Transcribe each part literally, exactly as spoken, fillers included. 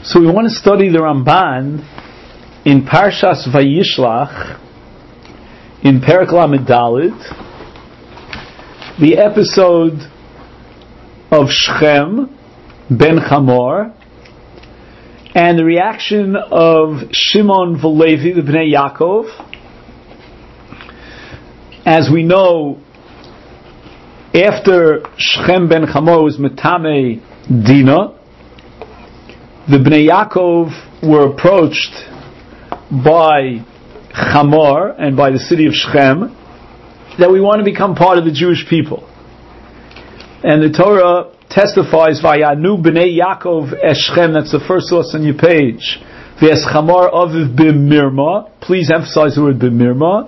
So we want to study the Ramban in Parshas Vayishlach, in Perek Lamed Daled, the episode of Shechem ben Chamor, and the reaction of Shimon v'Levi, the Bnei Yaakov. As we know, after Shechem ben Chamor was Metame Dina, the Bnei Yaakov were approached by Chamor and by the city of Shechem that we want to become part of the Jewish people. And the Torah testifies, Vayanu Bnei Yaakov es Shechem, that's the first source on your page. V'es Chamor aviv b'mirma, please emphasize the word b'mirma.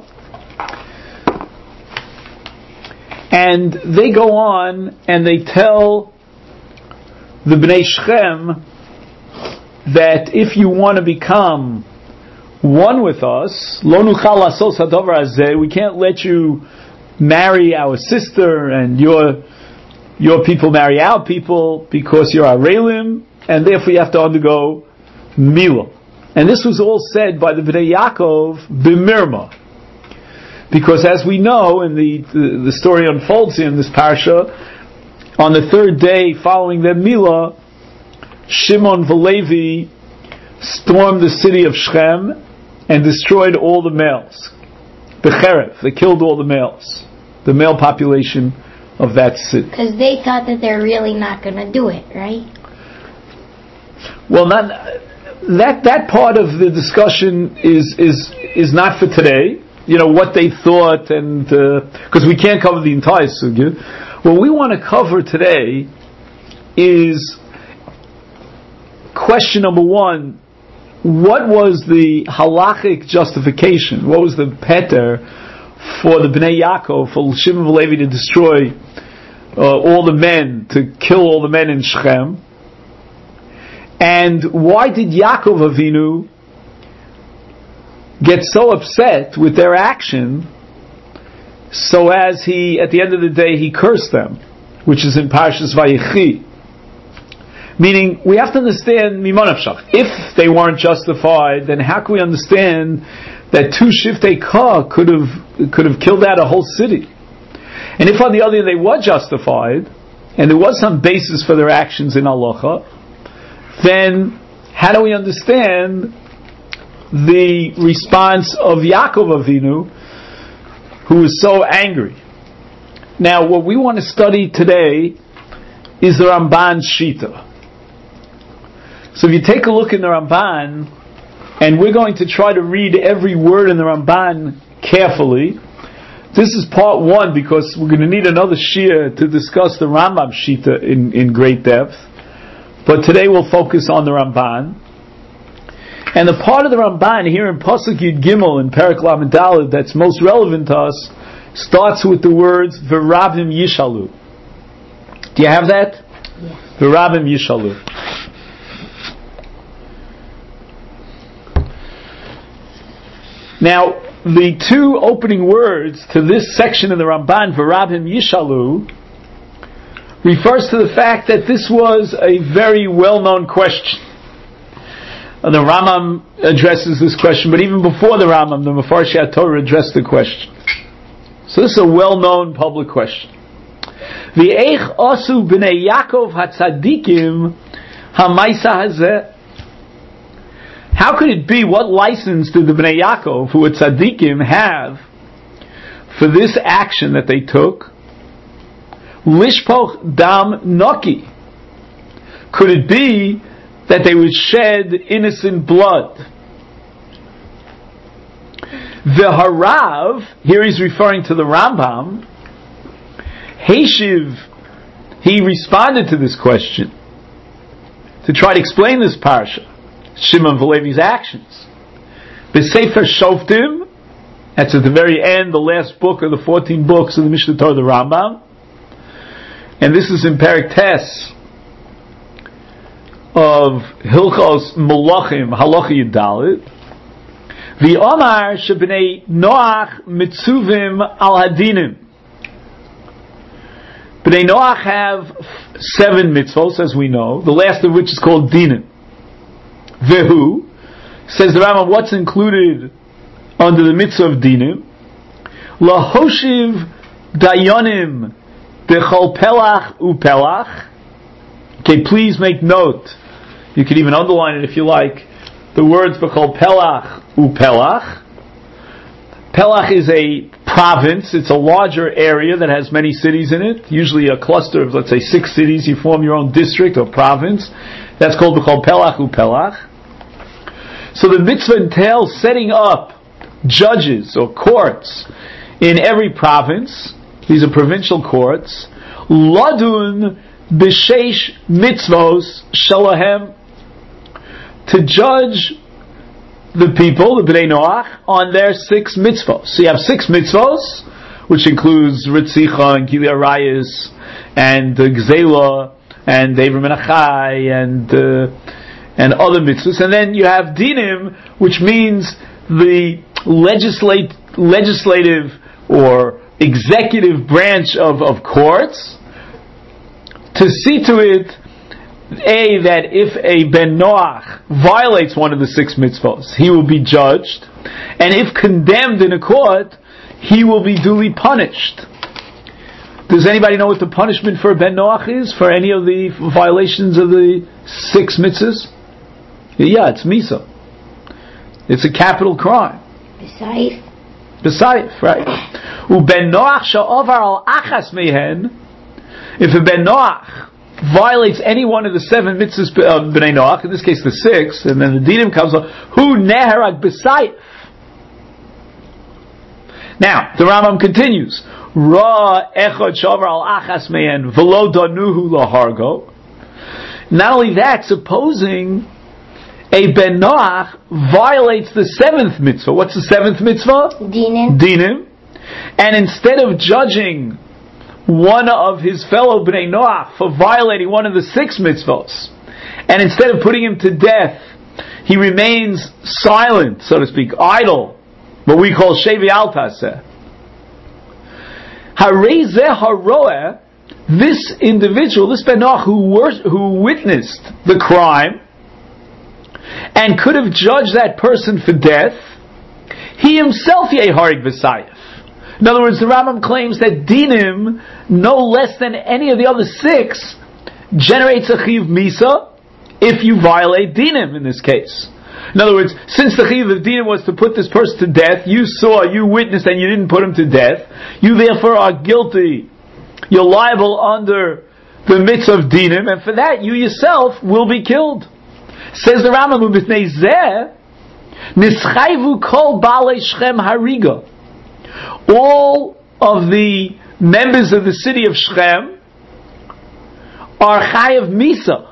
And they go on and they tell the Bnei Shechem that if you want to become one with us, lo nuchal lasos hadavar hazeh, we can't let you marry our sister and your your people marry our people because you're Arelim, and therefore you have to undergo Milah. And this was all said by the Bnei Yaakov b'mirma, because as we know, and the, the the story unfolds in this parsha, on the third day following their Milah, Shimon v'Levi stormed the city of Shechem and destroyed all the males. B'cherev, they killed all the males, the male population of that city. Because they thought that they're really not going to do it, right? Well, not that that part of the discussion is is is not for today. You know what they thought, and because uh, we can't cover the entire sugya. What we want to cover today is question number one: what was the halachic justification? What was the peter for the Bnei Yaakov, for Shimon v'Levi to destroy uh, all the men, to kill all the men in Shechem? And why did Yaakov Avinu get so upset with their action, so as he, at the end of the day, he cursed them, which is in Parshas Vayechi? Meaning, we have to understand Mimon Afshach. If they weren't justified, then how can we understand that two Shiftei Ka could have could have killed out a whole city? And if on the other hand they were justified, and there was some basis for their actions in halacha, then how do we understand the response of Yaakov Avinu, who is so angry? Now, what we want to study today is the Ramban's Shita. So if you take a look in the Ramban, and we're going to try to read every word in the Ramban carefully. This is part one, because we're going to need another shir to discuss the Rambam Shita in, in great depth. But today we'll focus on the Ramban. And the part of the Ramban here in Pasuk Yud Gimel in Perek Lamed Daled that's most relevant to us starts with the words V'rabim Yishalu. Do you have that? Yes. V'rabim Yishalu. Now, the two opening words to this section of the Ramban, V'rabim Yishalu, refers to the fact that this was a very well-known question. The Rambam addresses this question, but even before the Rambam, the Mefarshei Torah addressed the question. So this is a well-known public question. V'eich asu b'nei Yaakov hatzadikim ha'maisa hazeh. How could it be, what license did the Bnei Yaakov, who are tzadikim, have for this action that they took? Lishpoch dam noki. Could it be that they would shed innocent blood? The Harav, here he's referring to the Rambam, Heshiv, he responded to this question to try to explain this parsha, Shimon v'Levi's actions. B'Sefer Shoftim, that's at the very end, the last book of the fourteen books of the Mishnah Torah, the Rambam, and this is in Perek Tes of Hilchos Malachim, Halacha Yudalid. V'Omar shebnei Noach mitzuvim al hadinim. Bnei Noach have seven mitzvos, as we know, the last of which is called dinim. Vehu, says the Rambam, what's included under the mitzvah of dinim? Lahoshiv dayanim bechol pelach upelach. Okay, please make note. You can even underline it if you like. The words bechol pelach upelach. Pelach is a province. It's a larger area that has many cities in it. Usually a cluster of, let's say, six cities. You form your own district or province. That's called bechol pelach upelach. So the mitzvah entails setting up judges or courts in every province. These are provincial courts. Ladun b'sheish mitzvos shalahem, to judge the people, the Bnei Noach, on their six mitzvos. So you have six mitzvos, which includes Ritzicha and Gili Arayis and uh, Gzela and Dever Menachai and uh, and other mitzvahs. And then you have dinim, which means the legislate, legislative or executive branch of, of courts, to see to it, A, that if a Ben Noach violates one of the six mitzvahs, he will be judged, and if condemned in a court, he will be duly punished. Does anybody know what the punishment for a Ben Noach is, for any of the violations of the six mitzvahs? Yeah, it's Misa. It's a capital crime. B'saif. B'saif, right. U'ben Noach sha'ovar al achas mehen, if a Ben Noach violates any one of the seven mitzvahs of Bnei Noach, in this case the six, and then the dinim comes on, hu neharag b'saif. Now, the Rambam continues, Ra echad sha'ovar al achas mehen v'lo danuhu lahargo. Not only that, supposing a Ben Noach violates the seventh mitzvah. What's the seventh mitzvah? Dinim. Dinim. And instead of judging one of his fellow Bnei Noach for violating one of the six mitzvahs, and instead of putting him to death, he remains silent, so to speak, idle, what we call Shevi Al Taseh. Harei zeh haroeh, this individual, this Ben Noach who, wor- who witnessed the crime, and could have judged that person for death, he himself yeharig v'sayif. In other words, the Rambam claims that dinim, no less than any of the other six, generates a chiv misa if you violate dinim in this case. In other words, since the chiv of dinim was to put this person to death, you saw, you witnessed, and you didn't put him to death, you therefore are guilty. You're liable under the mitzvah of dinim, and for that you yourself will be killed. Says the Rambam, "B'tnei zeh nischayvu kol balei Shechem hariga." All of the members of the city of Shechem are chayav misa.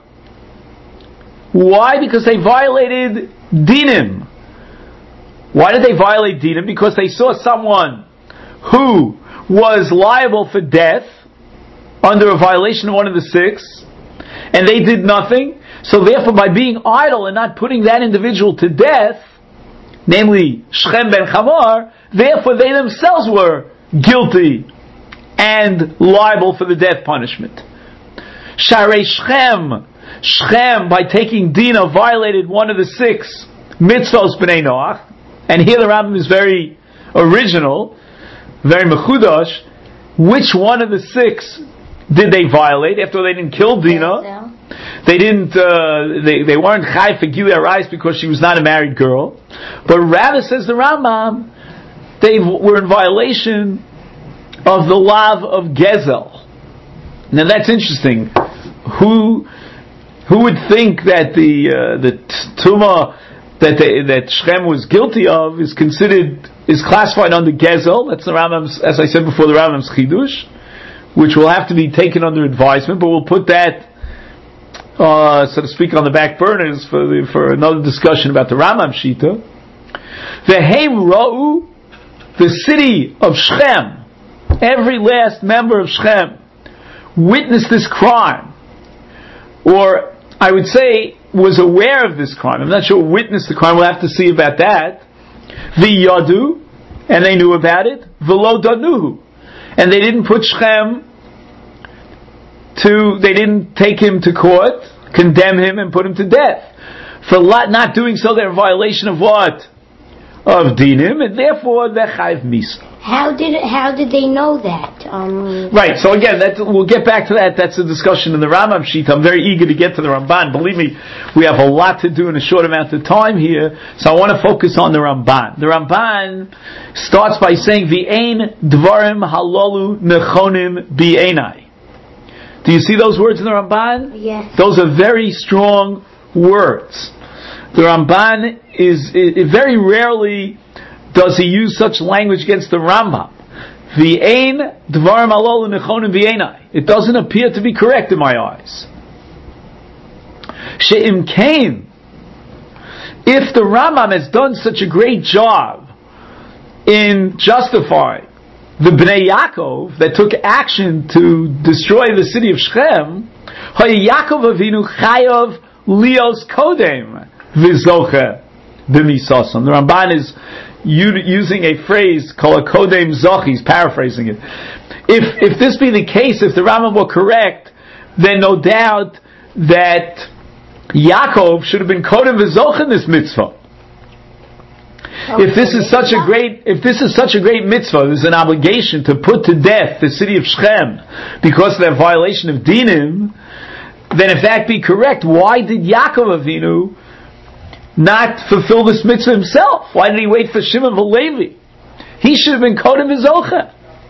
Why? Because they violated dinim. Why did they violate dinim? Because they saw someone who was liable for death under a violation of one of the six, and they did nothing. So therefore, by being idle and not putting that individual to death, namely Shechem ben Chamor, therefore they themselves were guilty and liable for the death punishment. Sharei Shechem, Shechem, by taking Dina, violated one of the six mitzvos b'nei Noach, and here the Rambam is very original, very mechudash. Which one of the six did they violate? After all, they didn't kill Dina. They didn't. Uh, they they weren't chai for Gili Arayis because she was not a married girl, but rather, says the Rambam, they were in violation of the lav of Gezel. Now that's interesting. Who who would think that the uh, the tuma that they, that Shechem was guilty of is considered is classified under Gezel? That's the Rambam's, as I said before, the Rambam's chidush, which will have to be taken under advisement. But we'll put that, uh, so to speak, on the back burners for the, for another discussion about the Rambam Shita. Vehem Ra'u, the city of Shechem, every last member of Shechem witnessed this crime, or I would say was aware of this crime. I'm not sure witnessed the crime. We'll have to see about that. V'yadu, and they knew about it. V'lo danuhu, and they didn't put Shechem to, they didn't take him to court, condemn him, and put him to death. For not doing so, they're in violation of what? Of dinim, and therefore they're chayiv misa. How did how did they know that? Um, right. So again, that we'll get back to that. That's a discussion in the Rambam sheet. I'm very eager to get to the Ramban. Believe me, we have a lot to do in a short amount of time here. So I want to focus on the Ramban. The Ramban starts by saying, "V'ein dvarim halalu nechonim bi'enai." Do you see those words in the Ramban? Yes. Those are very strong words. The Ramban is, is very rarely does he use such language against the Rambam. V'ein dvarim halalu nechonim bi'enai. It doesn't appear to be correct in my eyes. She'im kain. If the Rambam has done such a great job in justifying the Bnei Yaakov that took action to destroy the city of Shechem, Yaakov Avinu chayav lios kodem v'zoche b'misasam. The Ramban is using a phrase called a kodem zoch. He's paraphrasing it. If if this be the case, if the Rambam were correct, then no doubt that Yaakov should have been kodem v'zoch in this mitzvah. Okay. If this is such a great, if this is such a great mitzvah, there's an obligation to put to death the city of Shechem because of their violation of dinim. Then, if that be correct, why did Yaakov Avinu not fulfill this mitzvah himself? Why did he wait for Shimon v'Levi? He should have been kodem v'zocha.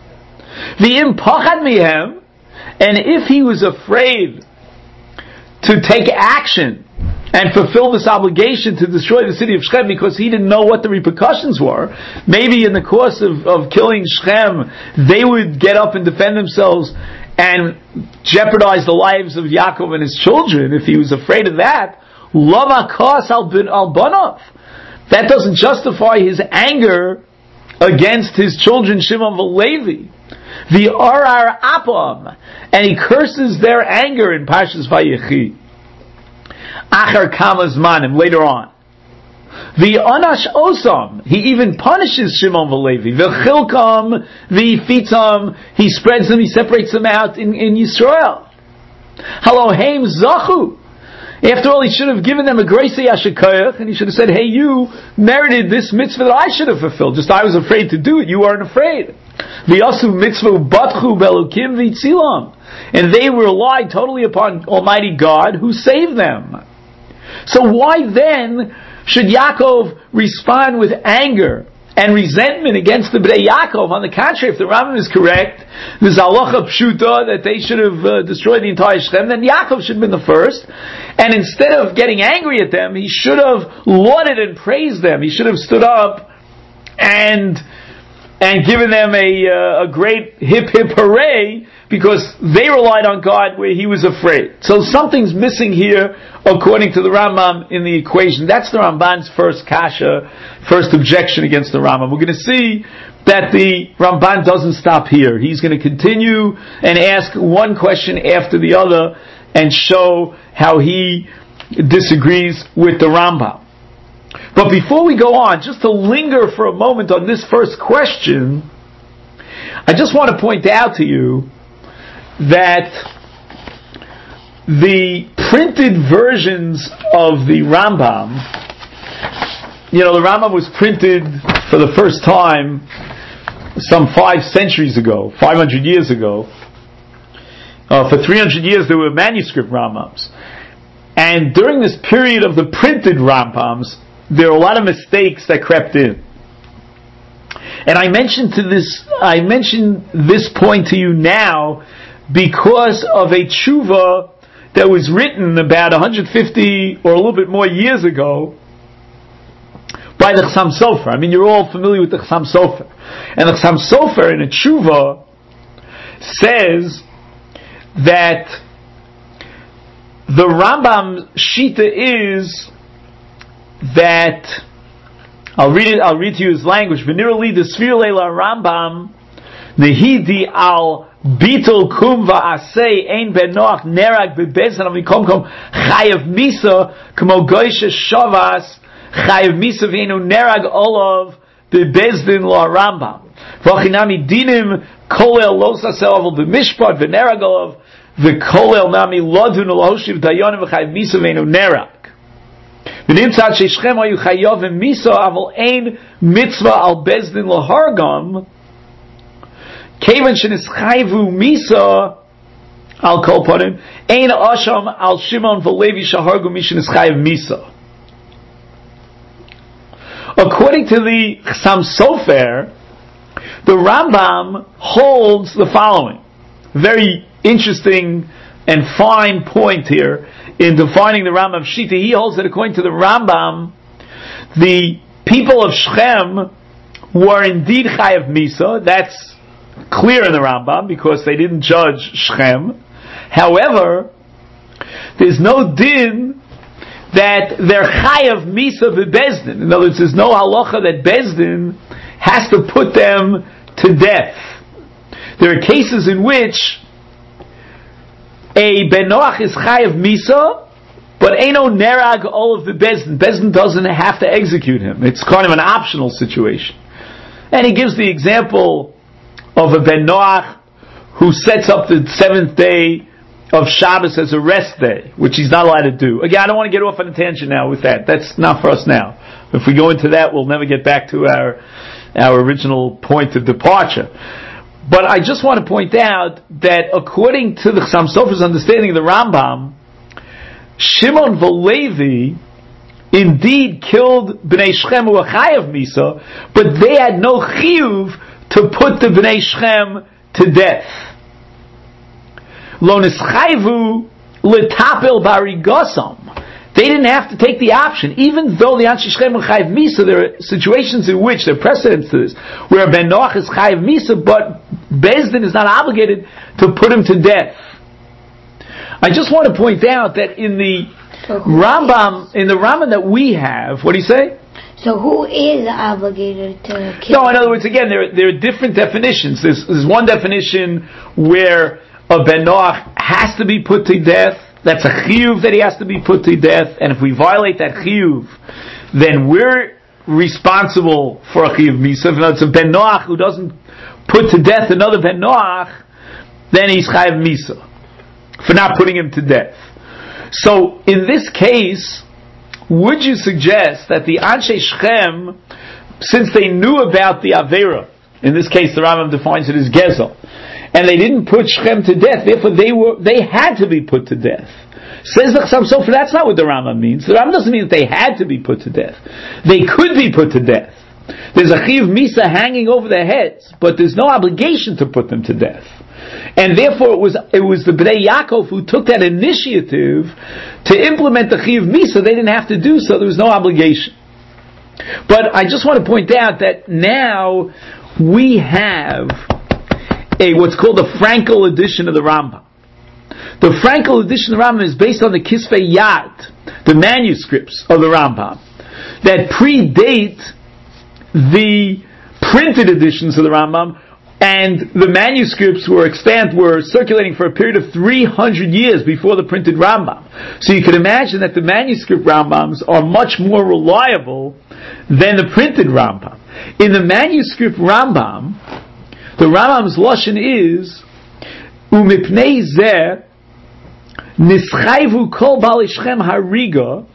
V'im pachad mihem, and if he was afraid to take action and fulfill this obligation to destroy the city of Shechem because he didn't know what the repercussions were. Maybe in the course of, of killing Shechem, they would get up and defend themselves and jeopardize the lives of Yaakov and his children. If he was afraid of that, Lama kas al banov. That doesn't justify his anger against his children Shimon v'Levi. The arar apam, and he curses their anger in Parshas Vayechi. Achar kamas manim, later on. The anash osam, he even punishes Shimon v'Levi. V'chilkam, v'fitzam, he spreads them, he separates them out in, in Yisrael. Haloheim zachu. After all, he should have given them a grace yashikoyach, and he should have said, hey, you merited this mitzvah that I should have fulfilled. Just I was afraid to do it, you weren't afraid. V'yasu mitzvah batchu belukim v'tzilam. And they relied totally upon Almighty God who saved them. So why then should Yaakov respond with anger and resentment against the Bnei Yaakov? On the contrary, if the Rambam is correct, the halacha pshuta that they should have uh, destroyed the entire Shechem, then Yaakov should have been the first. And instead of getting angry at them, he should have lauded and praised them. He should have stood up and and given them a uh, a great hip hip hooray because they relied on God where he was afraid. So something's missing here according to the Rambam in the equation. That's the Ramban's first kasha, first objection against the Rambam. We're going to see that the Ramban doesn't stop here. He's going to continue and ask one question after the other and show how he disagrees with the Rambam. But before we go on, just to linger for a moment on this first question, I just want to point out to you that the printed versions of the Rambam, you know, the Rambam was printed for the first time some five centuries ago, five hundred years ago. Uh, for three hundred years there were manuscript Rambams. And during this period of the printed Rambams, there are a lot of mistakes that crept in. And I mentioned to this, I mentioned this point to you now because of a tshuva that was written about one hundred fifty or a little bit more years ago by the Chassam Sofer. I mean, you're all familiar with the Chassam Sofer. And the Chassam Sofer in a tshuva says that the Rambam Shita is that, I'll read it, I'll read to you his language. V'nirali desfir leila Rambam nehidi al bitul kum va'asei ein benoach nerag bebezan amikom kom chayav misa kmo goyshe shavas chayav misa v'enu nerag olav bebezdin la Rambam v'chinami dinim kolel los asel avol b'mishpat v'nerag olav v'kolel nami lodun lohoshiv dayonim v'chayav misa v'enu nerag. The V'nimtzat she'Shchem hayu chayovim misa aval ein mitzvah al bezdin lahargam kevan shenischayvu misa al kol panim ein asham al Shimon v'Levi shahargu mishin ischayev misa. According to the Chassam Sofer, the Rambam holds the following. Very interesting and fine point here in defining the Rambam Shita. He holds that according to the Rambam, the people of Shechem were indeed Chayev Misa. That's clear in the Rambam because they didn't judge Shechem. However, there's no din that they're Chayav Misa v'Bezdin. In other words, there's no halacha that Bezdin has to put them to death. There are cases in which a Ben Noach is Chayav Misa, but Eino Nerag all of the Bezdin. Bezdin doesn't have to execute him. It's kind of an optional situation. And he gives the example of a Ben Noach who sets up the seventh day of Shabbos as a rest day, which he's not allowed to do. Again, I don't want to get off on a tangent now with that. That's not for us now. If we go into that, we'll never get back to our our original point of departure. But I just want to point out that according to the Chassam Sofer's understanding of the Rambam, Shimon v'Levi indeed killed Bnei Shechem who were Chayav Misa, but they had no chiyuv to put the Bnei Shechem to death. Lo nischayvu l'tapel barigosam. They didn't have to take the option, even though the Anshe Shechem were Chayav Misa. There are situations in which there are precedents to this, where Ben Noach is Chayav Misa, but Bezdin is not obligated to put him to death. I just want to point out that in the so Rambam, in the Rambam that we have, what do you say? So who is obligated to kill? No, in other words, again, there there are different definitions. There's, there's one definition where a Ben Noach has to be put to death. That's a chiyuv that he has to be put to death. And if we violate that chiyuv, then we're responsible for a chiyuv misa. If it's a Ben Noach who doesn't put to death another Ben Noach, then he's chayav misa for not putting him to death. So in this case, would you suggest that the Anshe Shechem, since they knew about the Avera, in this case the Rambam defines it as Gezel, and they didn't put Shechem to death, therefore they were they had to be put to death? Says the Chassam Sofer, that's not what the Rambam means. The Rambam doesn't mean that they had to be put to death. They could be put to death. There's a chiyuv misa hanging over their heads, but there's no obligation to put them to death. And therefore it was it was the Bnei Yaakov who took that initiative to implement the chiyuv misa. They didn't have to do so. There was no obligation. But I just want to point out that now we have a what's called the Frankel edition of the Rambam. The Frankel edition of the Rambam is based on the Kisvei Yad, the manuscripts of the Rambam, that predate the printed editions of the Rambam, and the manuscripts were extant, were circulating for a period of three hundred years before the printed Rambam. So you can imagine that the manuscript Rambams are much more reliable than the printed Rambam. In the manuscript Rambam, the Rambam's lashon is umipnei zeh nischayvu kol bali Shechem hariga,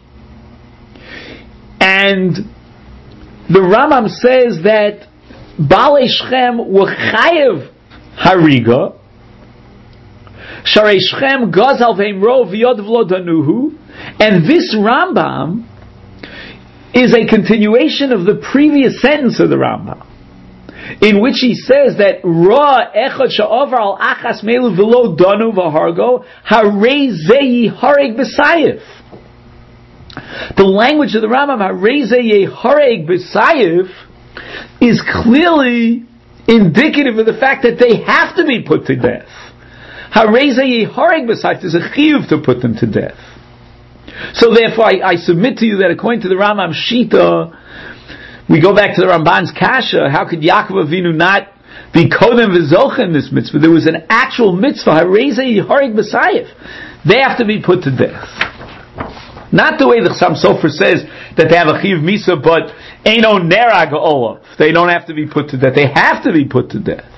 and the Rambam says that Balei Shechem were chayev hariga, sharei Shechem gazal veimro v'yod v'lo danuhu, and this Rambam is a continuation of the previous sentence of the Rambam, in which he says that Ra echad sha'ovar al achas melu v'lo danu v'hargo harei zeyi hareg b'sayif. The language of the Rambam harei zeyi hareg b'sayif is clearly indicative of the fact that they have to be put to death. Harei zeyi hareg b'sayif, there's a chiyuv to put them to death. So therefore I, I submit to you that according to the Rambam Shita, we go back to the Ramban's Kasha, how could Yaakov Avinu not be Kodem v'Zocha in this mitzvah? There was an actual mitzvah, Harei zeyi hareg b'sayif. They have to be put to death. Not the way the Chassam Sofer says that they have a chiyuv misa, but eino nerag olav. They don't have to be put to death. They have to be put to death.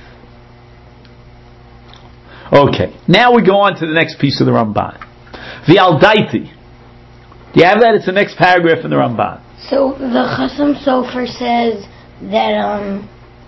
Okay, now we go on to the next piece of the Ramban. V'aldaiti. Do you have that? It's the next paragraph in the Ramban. So the Chasam Sofer says that um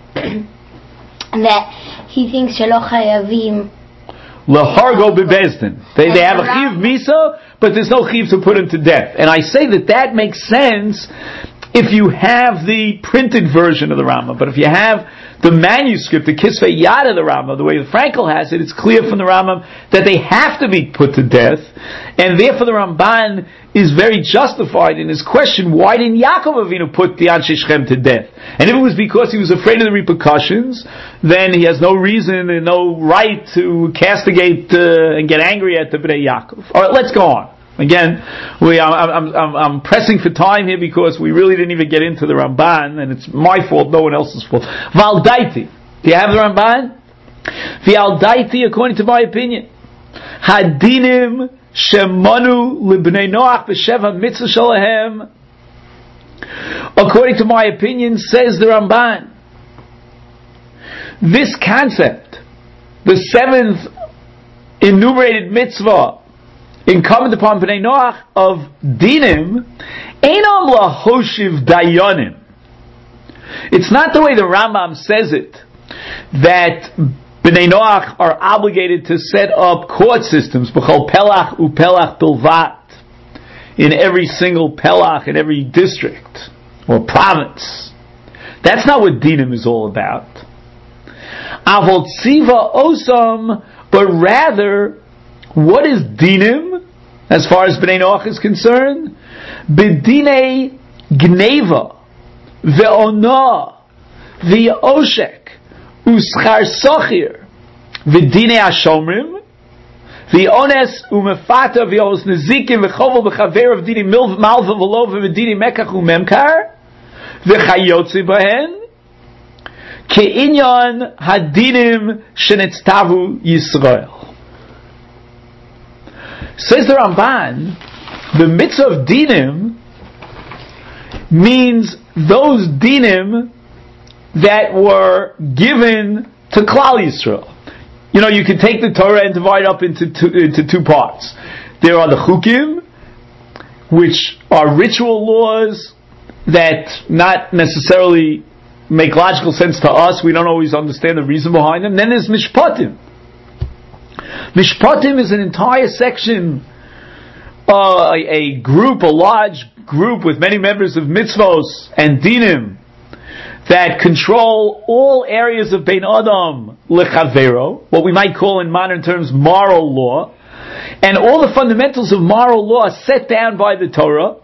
that he thinks shelo chayavim Lahargo bebezdin. They they have a chiv misa, but there's no chiv to put him to death. And I say that that makes sense if you have the printed version of the Rambam. But if you have the manuscript, the Kisvei Yad of the Rambam, the way the Frankel has it, it's clear from the Rambam that they have to be put to death, and therefore the Ramban is very justified in his question, why didn't Yaakov Avinu put the Anshe Shechem to death? And if it was because he was afraid of the repercussions, then he has no reason and no right to castigate uh, and get angry at the Bnei Yaakov. Alright, let's go on. Again, we, I'm, I'm, I'm, I'm pressing for time here because we really didn't even get into the Ramban, and it's my fault, no one else's fault. Valdaiti. Do you have the Ramban? Valdaiti, according to my opinion. Hadinim shemanu libnei Noach b'sheva mitzvah shalahem. According to my opinion, says the Ramban, this concept, the seventh enumerated mitzvah, incumbent upon Bnei Noach of dinim, einam lahoshiv dayanim. It's not the way the Rambam says it, that Bnei Noach are obligated to set up court systems, b'chol pelach upelach bilvat, in every single pelach, in every district, or province. That's not what dinim is all about. Avol tziva osam, but rather, what is dinim, as far as Bnei Noach is concerned? B'dinei gneva, ve'onah, ve'oshek, u'schar sochir, v'dinei hashomrim, ve'ones u'mefata, ve'os nezikim, ve'chovel v'chaver, v'dinei malva v'lov, v'dinei mekach u'memkar, v'chayotzi bahen, ke'inyan hadinim shenetztavu Yisrael. Says the Ramban, the mitzvah of dinim means those dinim that were given to Klal Yisrael. You know, you can take the Torah and divide it up into two, into two parts. There are the chukim, which are ritual laws that not necessarily make logical sense to us. We don't always understand the reason behind them. Then there's mishpatim. Mishpatim is an entire section, uh, a, a group, a large group with many members of mitzvos and dinim that control all areas of Bein Adam lechavero, what we might call in modern terms moral law, and all the fundamentals of moral law are set down by the Torah,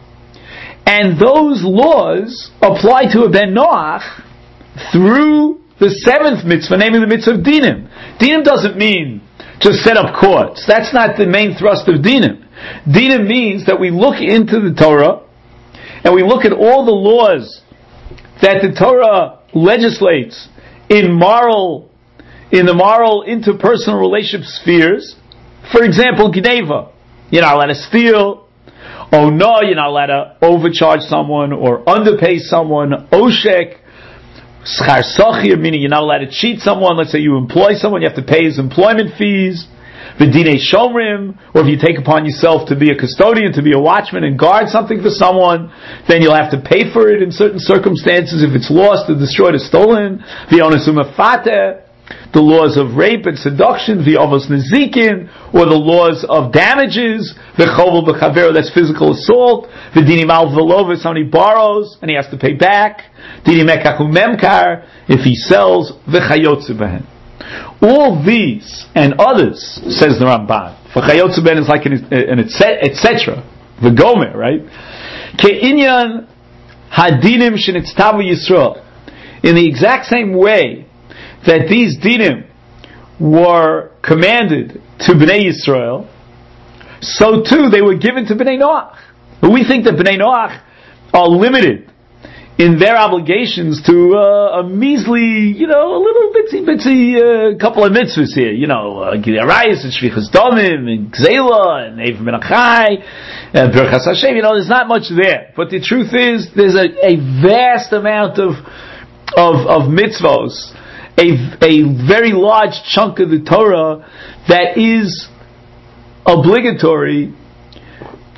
and those laws apply to a Ben Noach through the seventh mitzvah, namely the mitzvah of dinim. Dinim doesn't mean just set up courts. That's not the main thrust of dinim. Dinim means that we look into the Torah and we look at all the laws that the Torah legislates in moral, in the moral interpersonal relationship spheres. For example, Gneva. You're not allowed to steal. Oh no, you're not allowed to overcharge someone or underpay someone. Oshek. Schar sochir, meaning you're not allowed to cheat someone. Let's say you employ someone, you have to pay his employment fees. V'dinei shomrim, or if you take upon yourself to be a custodian, to be a watchman and guard something for someone, then you'll have to pay for it in certain circumstances if it's lost or destroyed or stolen. V'ones u'mefate, the laws of rape and seduction. V'ovos nezikin, or the laws of damages. V'chovel v'chaver, that's physical assault. V'dini mal v'lov, if somebody borrows and he has to pay back. Dini mekach u'memkar, if he sells. V'chayotze behen. All these and others, says the Ramban, for chayotze behen is like an, an et cetera. The gomer, right? Ke'inyan hadinim shenitztavu Yisrael. In the exact same way that these dinim were commanded to Bnei Yisrael, so too they were given to Bnei Noach. But we think that Bnei Noach are limited in their obligations to uh, a measly, you know, a little bitsy bitsy uh, couple of mitzvahs here. You know, Gidei Arayos and Shvichas Damim and Gzela and Eiv Ben Achai and Birchas Hashem. You know, there's not much there. But the truth is, there's a, a vast amount of of of mitzvos, a a very large chunk of the Torah that is obligatory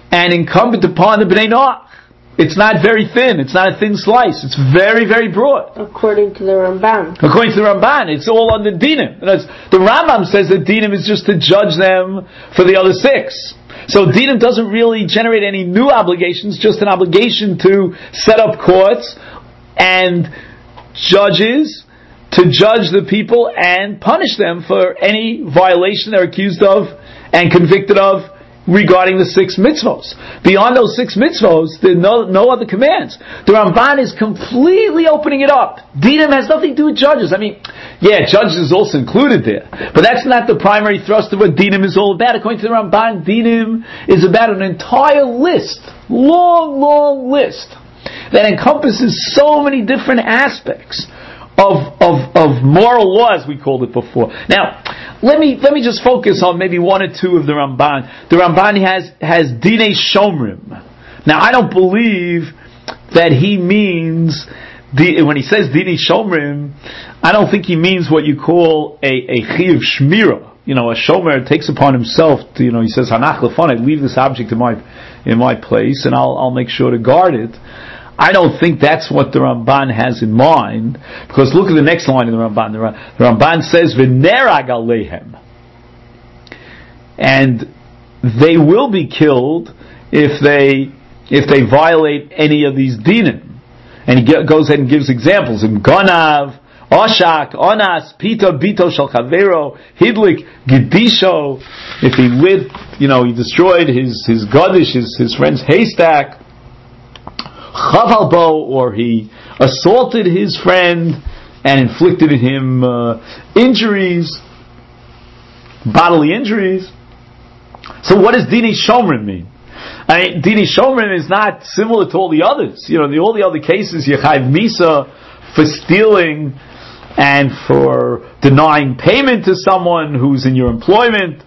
and incumbent upon the Bnei Noach. It's not very thin. It's not a thin slice. It's very, very broad. According to the Ramban. According to the Ramban, it's all under dinim. The Rambam says that dinim is just to judge them for the other six. So dinim doesn't really generate any new obligations, just an obligation to set up courts and judges to judge the people and punish them for any violation they're accused of and convicted of regarding the six mitzvos. Beyond those six mitzvos, there are no, no other commands. The Ramban is completely opening it up. Dinim has nothing to do with judges. I mean, yeah, judges is also included there. But that's not the primary thrust of what dinim is all about. According to the Ramban, dinim is about an entire list, long, long list, that encompasses so many different aspects Of, of of moral law, as we called it before. Now, let me let me just focus on maybe one or two of the Ramban. The Ramban has has Dinei Shomrim. Now, I don't believe that he means the, when he says Dinei Shomrim, I don't think he means what you call a a Chiyuv Shmira. You know, a shomer takes upon himself to, you know, he says Hanach Lefanai, leave this object in my in my place, and I'll I'll make sure to guard it. I don't think that's what the Ramban has in mind, because look at the next line in the Ramban. The Ramban says, "V'nerag alehem," and they will be killed if they if they violate any of these dinim. And he goes ahead and gives examples: in Gonav, Oshak, Onas, Pita, Bito, Shal Chavero, Hidlik, Gedisho. If he lit, you know, he destroyed his his gadish, his his friend's haystack. Chavalbo, or he assaulted his friend and inflicted him uh, injuries, bodily injuries. So what does Dinei Shomrim mean? I mean, Dinei Shomrim is not similar to all the others. You know, in all the other cases, Yechayiv Misa for stealing and for denying payment to someone who's in your employment.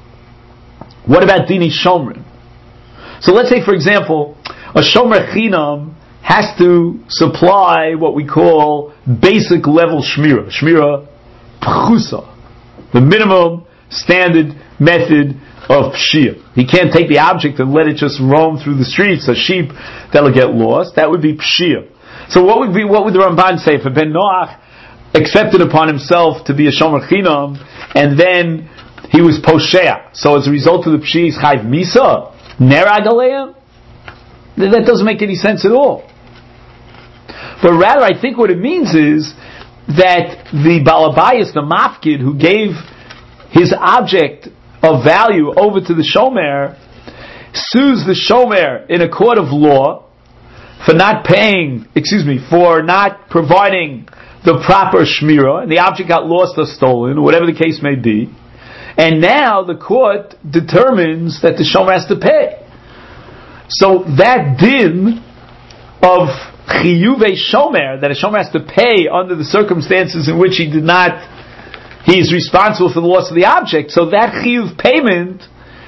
What about Dinei Shomrim? So let's say, for example, a shomer chinam has to supply what we call basic level shmira, shmira pchusa, the minimum standard method of pshia. He can't take the object and let it just roam through the streets, a sheep that'll get lost. That would be pshia. So what would be, what would the Ramban say? If Ben Noach accepted upon himself to be a shomer chinam, and then he was poshea, so as a result of the pshia, he's chayv misa, nerag aleim? That doesn't make any sense at all. But rather, I think what it means is that the Balabayas, the Mafkid, who gave his object of value over to the Shomer, sues the Shomer in a court of law for not paying, excuse me, for not providing the proper Shmira, and the object got lost or stolen, whatever the case may be, and now the court determines that the Shomer has to pay. So that din of chiyuvei shomer, that a shomer has to pay under the circumstances in which he did not, he is responsible for the loss of the object. So that chiyuv payment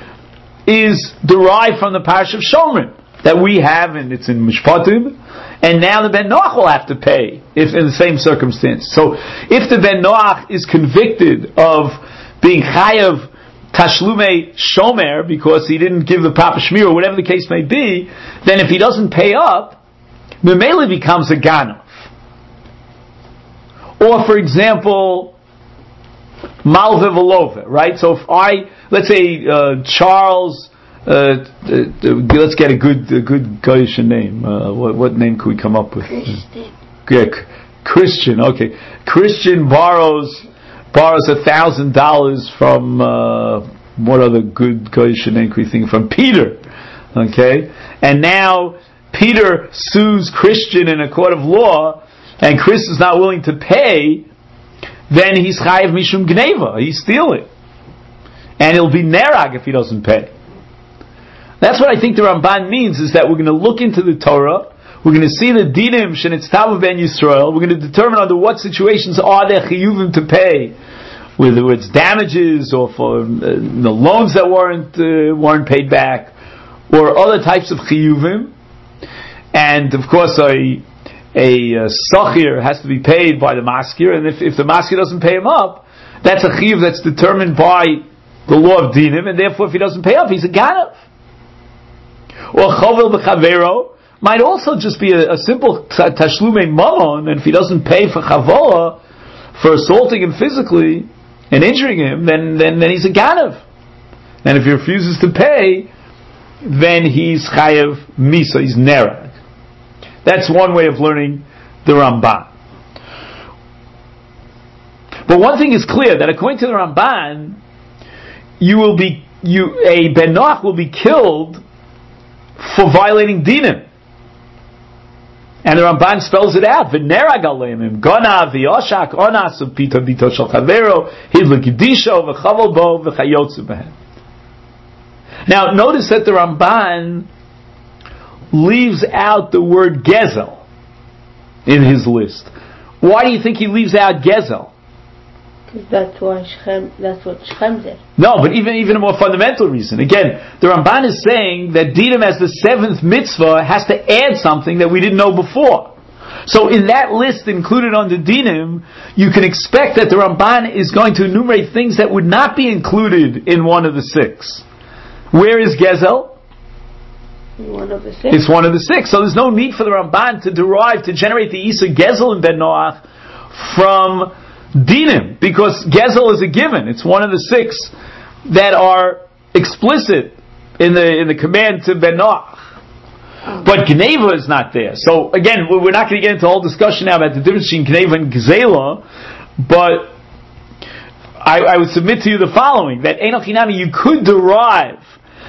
is derived from the parish of Shomrim that we have, and it's in Mishpatim. And now the Ben Noach will have to pay if in the same circumstance. So if the Ben Noach is convicted of being chayav Tashlume Shomer, because he didn't give the proper Shmir, or whatever the case may be, then if he doesn't pay up, Memele becomes a Ganav. Or, for example, Malve Velove, right? So if I, let's say, uh, Charles, uh, uh, let's get a good, a good Goyish name. Uh, what, what name could we come up with? Christian. Yeah, Christian, okay. Christian borrows borrows a thousand dollars from uh, what other good Goyish name could we think from Peter, okay? And now Peter sues Christian in a court of law, and Chris is not willing to pay. Then he's chayiv mishum gneva, he's stealing, and it'll be nerag if he doesn't pay. That's what I think the Ramban means, is that we're going to look into the Torah. We're going to see the dinim shenitztavu ben Yisrael. We're going to determine under what situations are there chiyuvim to pay, whether it's damages or for uh, the loans that weren't uh, weren't paid back, or other types of chiyuvim. And of course, a a uh, sachir has to be paid by the maskir, and if if the maskir doesn't pay him up, that's a chiyuv that's determined by the law of dinim, and therefore, if he doesn't pay up, he's a ganav. Or chovel b'chavero might also just be a, a simple tashlume mamon, and if he doesn't pay for chavola, for assaulting him physically and injuring him, then, then, then he's a ganav. And if he refuses to pay, then he's chayav misa, he's nerag. That's one way of learning the Ramban. But one thing is clear, that according to the Ramban, you will be, you, a ben noach will be killed for violating dinim. And the Ramban spells it out. V'nerag aleimim, ganav, v'yoshak, onas, v'pita bito shel chavero, hidlik yidisho, v'chavel bo, v'chayotzu behem. Now, notice that the Ramban leaves out the word gezel in his list. Why do you think he leaves out gezel? Because that's why Shechem, that's what Shechem did. No, but even even a more fundamental reason. Again, the Ramban is saying that dinim as the seventh mitzvah has to add something that we didn't know before. So in that list included under dinim, you can expect that the Ramban is going to enumerate things that would not be included in one of the six. Where is gezel? One of the six. It's one of the six. So there's no need for the Ramban to derive, to generate the Isa Gezel in Ben Noach from dinim, because Gezel is a given. It's one of the six that are explicit in the in the command to Ben Noach. Oh. But Gneva is not there. So again, we're not going to get into a whole discussion now about the difference between Gneva and Gzela, but I, I would submit to you the following, that Ein Chinami, you could derive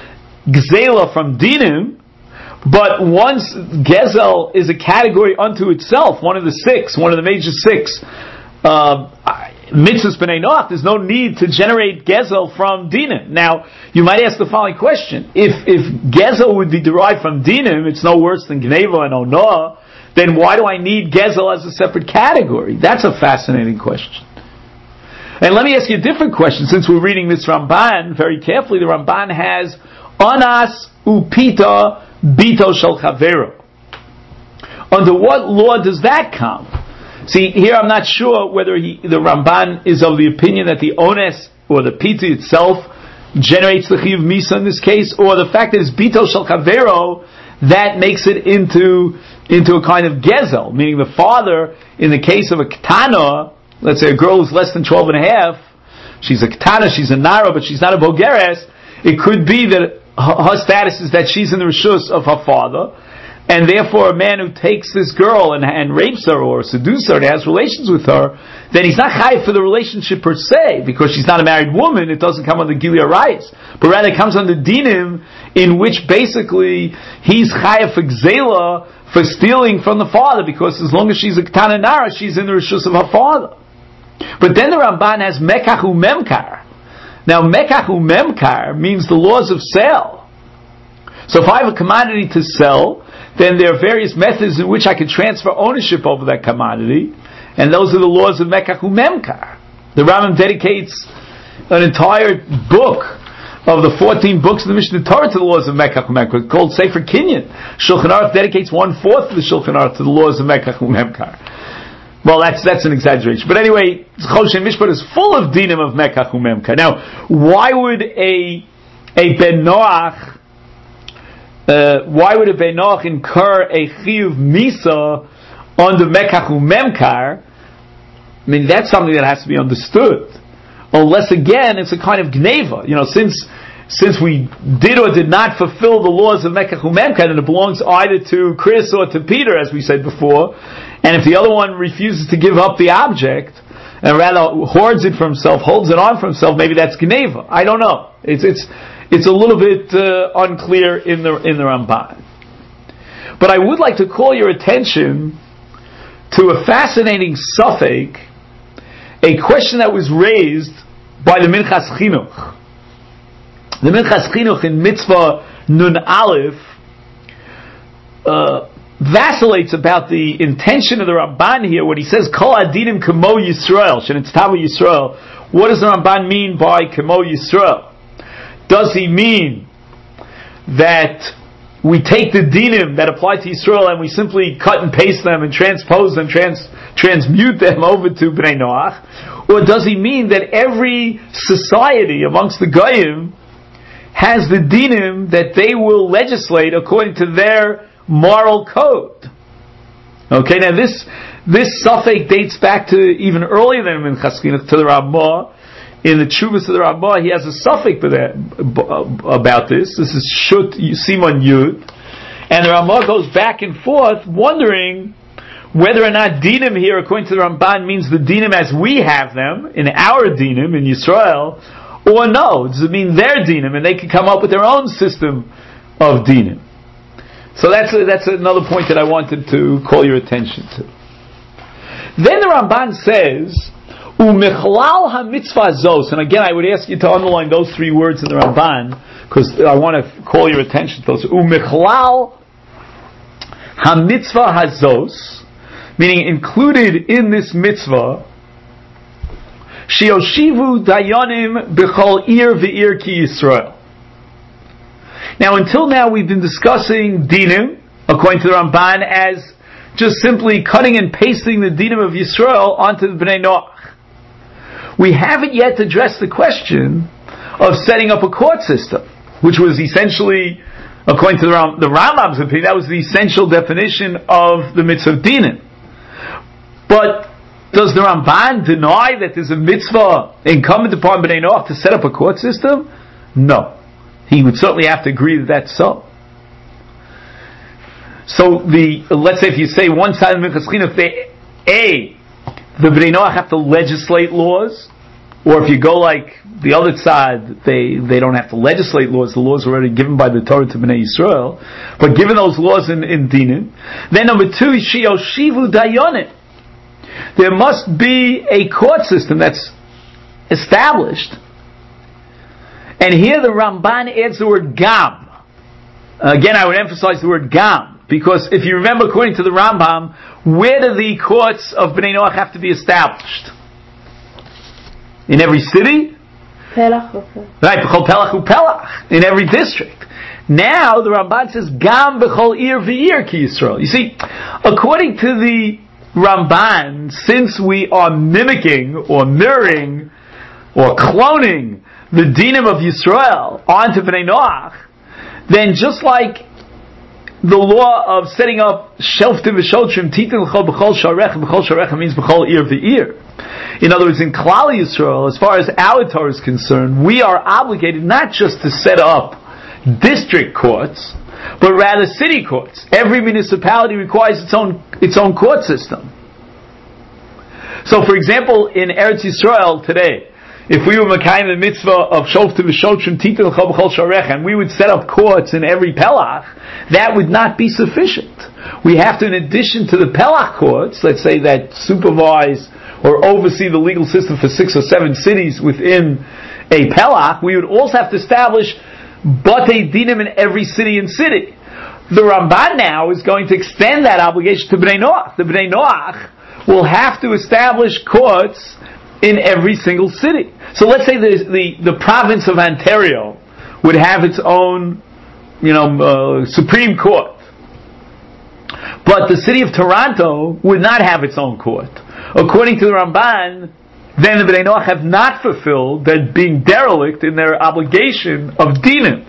Gzela from dinim, but once Gezel is a category unto itself, one of the six, one of the major six uh, mitzvahs b'nei noach, there's no need to generate Gezel from dinim. Now, you might ask the following question: If if Gezel would be derived from dinim, it's no worse than Gneva and Onoah, then why do I need Gezel as a separate category? That's a fascinating question. And let me ask you a different question, since we're reading this Ramban very carefully. The Ramban has Anas upita bito shel chavero. Under what law does that come? See, here I'm not sure whether he, the Ramban is of the opinion that the ones or the pita itself generates the chiyuv misa in this case, or the fact that it's bito shel chavero that makes it into into a kind of gezel, meaning the father, in the case of a ketana, let's say a girl who's less than twelve and a half, she's a ketana, she's a nara, but she's not a bogeres. It could be that her status is that she's in the rishus of her father, and therefore a man who takes this girl and, and rapes her or seduces her and has relations with her, then he's not chayav for the relationship per se, because she's not a married woman. It doesn't come under Gilead rights, but rather it comes under dinim, in which basically he's chayav for gzela, for stealing from the father, because as long as she's a ketana nara, she's in the rishus of her father. But then the Ramban has mekach umemkar. Now, mekach umemkar means the laws of sale. So if I have a commodity to sell, then there are various methods in which I can transfer ownership over that commodity, and those are the laws of mekach umemkar. The Rambam dedicates an entire book of the fourteen books of the Mishnah Torah to the laws of mekach umemkar, called Sefer Kinyan. Shulchan Aruch dedicates one fourth of the Shulchan Aruch to the laws of mekach umemkar. Well, that's that's an exaggeration. But anyway, Choshen Mishpat is full of dinim of mekach umemkar. Now, why would a a ben noach uh, why would a ben noach incur a chiyuv misa under mekach umemkar? I mean, that's something that has to be understood. Unless again, it's a kind of gneva. You know, since since we did or did not fulfill the laws of mekach umemkar, then it belongs either to Chris or to Peter, as we said before. And if the other one refuses to give up the object, and rather hoards it for himself, holds it on for himself, maybe that's Gneva. I don't know. It's it's it's a little bit uh, unclear in the in the Ramban. But I would like to call your attention to a fascinating suffix, a question that was raised by the Minchas Chinuch. The Minchas Chinuch in Mitzvah Nun Aleph uh, vacillates about the intention of the Ramban here when he says Kol Adinim Kamo Yisrael Shenitztavu Yisrael. What does the Ramban mean by Kamo Yisrael? Does he mean that we take the dinim that apply to Yisrael and we simply cut and paste them and transpose them, trans, transmute them over to Bnei Noach? Or does he mean that every society amongst the Goyim has the dinim that they will legislate according to their moral code. Okay, now this this suffix dates back to even earlier than Minchas Chinuch, to the Ramah. In the Tshuvas of the Ramah, he has a suffix about this. This is Shut Simon Yud, and the Ramah goes back and forth, wondering whether or not dinim here, according to the Ramban, means the dinim as we have them in our dinim in Yisrael, or no, does it mean their dinim, and they can come up with their own system of dinim? So that's a, that's another point that I wanted to call your attention to. Then the Ramban says, "Umichlal ha-mitzvah zos," and again I would ask you to underline those three words in the Ramban because I want to call your attention to those. Umichlal ha-mitzvah hazos, meaning included in this mitzvah, shioshivu dayanim b'chol ir v'ir ki Yisrael. Now, until now, we've been discussing dinim, according to the Ramban, as just simply cutting and pasting the dinim of Yisrael onto the Bnei Noach. We haven't yet addressed the question of setting up a court system, which was essentially, according to the, Ram, the Rambam's opinion, that was the essential definition of the mitzvah of dinim. But does the Ramban deny that there's a mitzvah incumbent upon Bnei Noach to set up a court system? No. He would certainly have to agree that that's so. So the, let's say if you say one side of Minchas Chinuch, they, A, the Bnei Noach have to legislate laws, or if you go like the other side, they, they don't have to legislate laws, the laws are already given by the Torah to Bnei Yisrael, but given those laws in, in Dinim. Then number two, Shioshivu Dayanim. There must be a court system that's established. And here the Ramban adds the word gam. Again, I would emphasize the word gam, because if you remember, according to the Rambam, where do the courts of Bnei Noach have to be established? In every city? Pelach. Right, b'chol pelach u'pelach. In every district. Now the Ramban says gam b'chol ir v'ir ki Yisrael. You see, according to the Ramban, since we are mimicking or mirroring or cloning the dinim of Yisrael onto Bnei Noach, then just like the law of setting up shelftim v'sholtrim titin l'chol b'chol sharecha, b'chol sharecha means b'chol ir v'ir. In other words, in Klal Yisrael, as far as our Torah is concerned, we are obligated not just to set up district courts, but rather city courts. Every municipality requires its own its own court system. So, for example, in Eretz Yisrael today, if we were Mekayim the mitzvah of Shoftim v'Sholtrim Titin l'chol b'chol sharecha, and we would set up courts in every pelach, that would not be sufficient. We have to, in addition to the pelach courts, let's say that supervise or oversee the legal system for six or seven cities within a pelach, we would also have to establish batei dinim in every city and city. The Ramban now is going to extend that obligation to Bnei Noach. The Bnei Noach will have to establish courts in every single city. So let's say the, the, the province of Ontario would have its own, you know, uh, Supreme Court. But the city of Toronto would not have its own court. According to the Ramban, then the Bnei Noach have not fulfilled, they're being derelict in their obligation of dinim.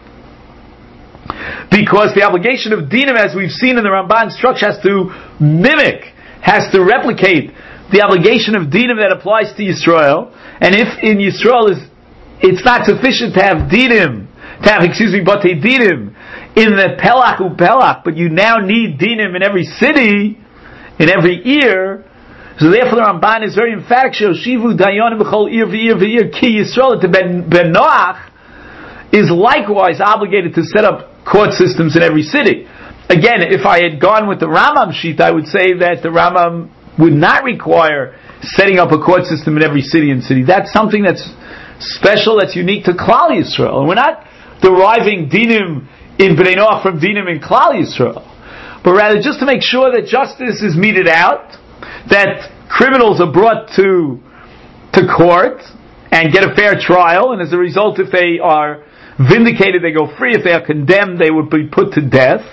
Because the obligation of dinim, as we've seen in the Ramban structure, has to mimic, has to replicate the obligation of dinim that applies to Yisrael. And if in Yisrael is, it's not sufficient to have dinim, to have, excuse me, batei dinim in the pelach u'pelach, but you now need dinim in every city, in every ear. So therefore the Ramban is very emphatic, Shivu dayanim b'chol ir v'ir v'ir ki Yisrael, that Ben, ben Noach is likewise obligated to set up court systems in every city. Again, if I had gone with the Rambam sheet, I would say that the Rambam would not require setting up a court system in every city and city. That's something that's special, that's unique to Klal Yisrael. And we're not deriving dinim in Bnei Noach from dinim in Klal Yisrael, but rather just to make sure that justice is meted out, that criminals are brought to to court and get a fair trial, and as a result, if they are vindicated, they go free. If they are condemned, they would be put to death.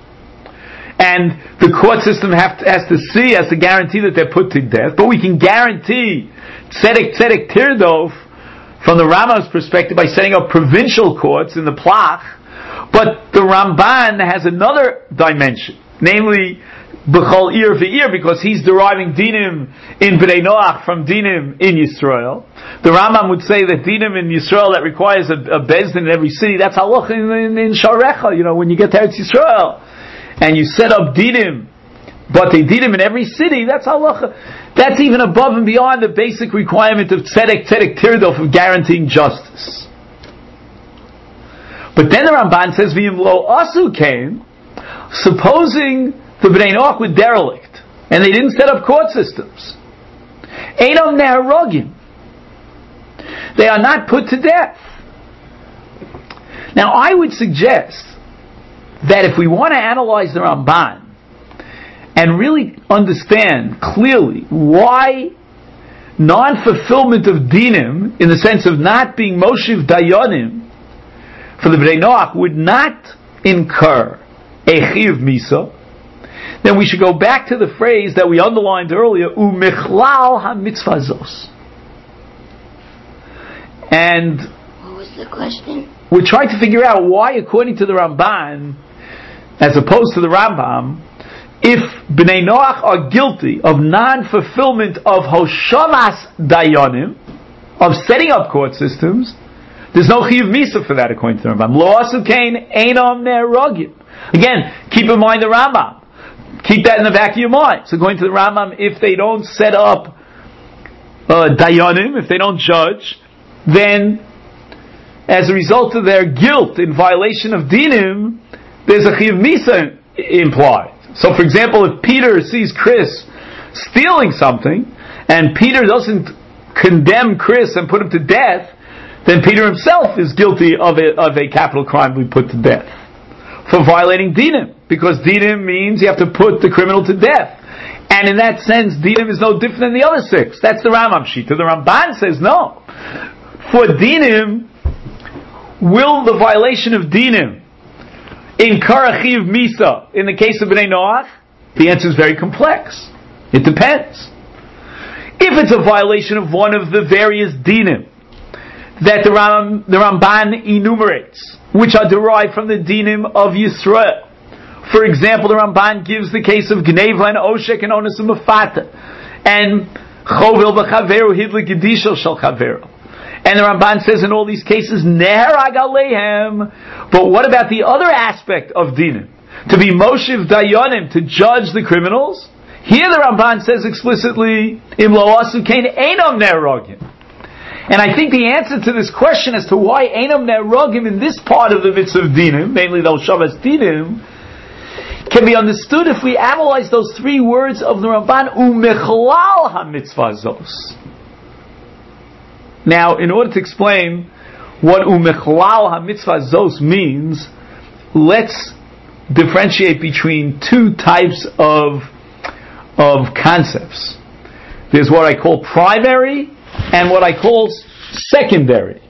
And the court system have to, has to see, has to guarantee that they're put to death. But we can guarantee tzedek tzedek tirdof from the Rambam's perspective by setting up provincial courts in the Plach, but the Ramban has another dimension, namely B'chol Ir V'ir, because he's deriving dinim in Bnei Noach from dinim in Yisrael. The Rambam would say that dinim in Yisrael that requires a, a bezdin in every city, that's halach in, in, in Sharecha, you know, when you get to Eretz Yisrael, and you set up dinim, but they dinim in every city, that's halach. That's even above and beyond the basic requirement of tzedek, tzedek tirdof, of guaranteeing justice. But then the Ramban says, V'im lo asu came, supposing the Bnei Noach were derelict, and they didn't set up court systems. Einam neharogim. They are not put to death. Now, I would suggest that if we want to analyze the Ramban and really understand clearly why non-fulfillment of dinim, in the sense of not being moshiv dayanim, for the Bnei Noach would not incur a chiv misa, then we should go back to the phrase that we underlined earlier, u'michlal ha-mitzvah zos. And what was the question? We're trying to figure out why, according to the Ramban, as opposed to the Rambam, if Bnei Noach are guilty of non-fulfillment of hoshavas dayanim, of setting up court systems, there's no chiv misa for that, according to the Rambam. Lo asu kain einam ne'erogim. Again, keep in mind the Rambam. Keep that in the back of your mind. So according to the Rambam, if they don't set up uh, dayanim, if they don't judge, then as a result of their guilt in violation of dinim, there's a chiv misa implied. So for example, if Peter sees Chris stealing something, and Peter doesn't condemn Chris and put him to death, then Peter himself is guilty of a, of a capital crime to be put to death for violating dinim, because dinim means you have to put the criminal to death, and in that sense dinim is no different than the other six. That's the Rambam Shita. The Ramban says no. For dinim, will the violation of dinim incur a chiv misa in the case of Bnei Noach? The answer is very complex. It depends. If it's a violation of one of the various dinim that the, Ram, the Ramban enumerates, which are derived from the dinim of Yisrael. For example, the Ramban gives the case of Gneva and Oshek and Onus and Mefata, and Chovel v'Chaveru hidlik Gedishel shel Chaveru. And the Ramban says in all these cases, Neherag aleihem. But what about the other aspect of dinim? To be Moshiv Dayanim, to judge the criminals? Here the Ramban says explicitly, Im lo asu kain einam ne'erogim. And I think the answer to this question as to why einam ne'erogim in this part of the mitzvah of dinim, mainly the Shavas dinim, can be understood if we analyze those three words of the Ramban, u'mechlal ha-mitzvah zos. Now, in order to explain what u'mechlal ha-mitzvah zos means, let's differentiate between two types of of concepts. There's what I call primary and what I call secondary.